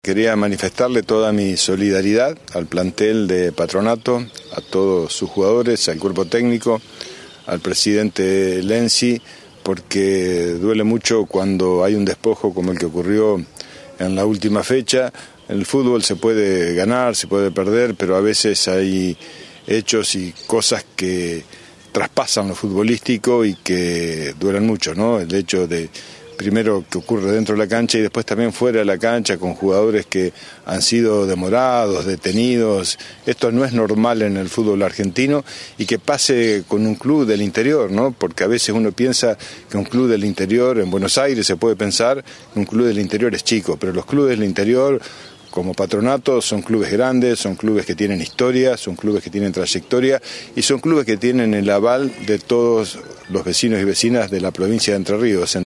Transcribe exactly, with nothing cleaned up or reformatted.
quería manifestarle toda mi solidaridad al plantel de Patronato, a todos sus jugadores, al cuerpo técnico, al presidente Lenzi, porque duele mucho cuando hay un despojo como el que ocurrió en la última fecha. En el fútbol se puede ganar, se puede perder, pero a veces hay hechos y cosas que traspasan lo futbolístico y que duelen mucho, ¿no? El hecho de, primero, que ocurre dentro de la cancha y después también fuera de la cancha con jugadores que han sido demorados, detenidos. Esto no es normal en el fútbol argentino y que pase con un club del interior, ¿no? Porque a veces uno piensa que un club del interior, en Buenos Aires se puede pensar que un club del interior es chico, pero los clubes del interior, como Patronato, son clubes grandes, son clubes que tienen historia, son clubes que tienen trayectoria y son clubes que tienen el aval de todos los vecinos y vecinas de la provincia de Entre Ríos.